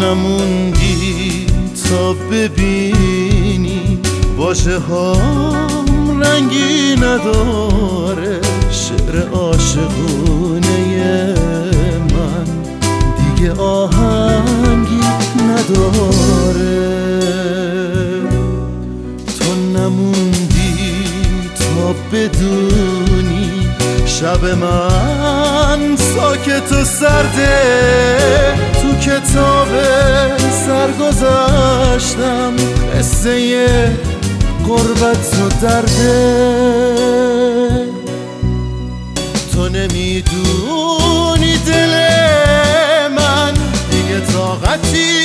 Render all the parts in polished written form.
نموندی تا ببینی واژه هام رنگی نداره. شعر عاشقونه من دیگه آهنگی نداره. تو نموندی تا بدونی شب من ساکت و سرده. تو کتاب سرگذشتم قصه غربت و درده. تو نمیدونی دل من دیگه طاقتی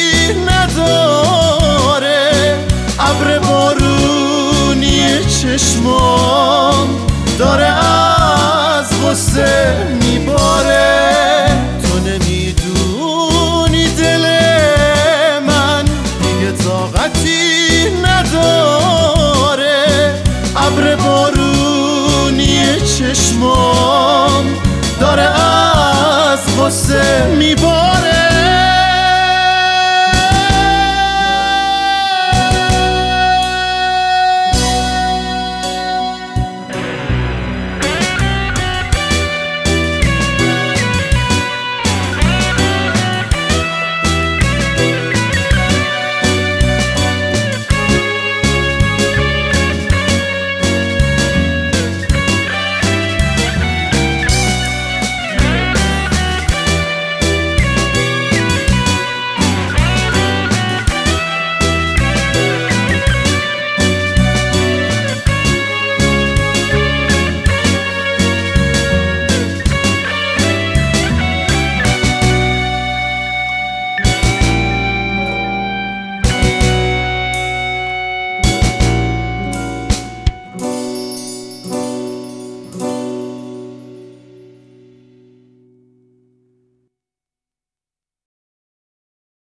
نداره. ابر بارونی چشمام داره از غصه میباره. تو نمیدونی دل من دیگه طاقتی نداره. ابر بارونی چشمام داره از غصه میباره.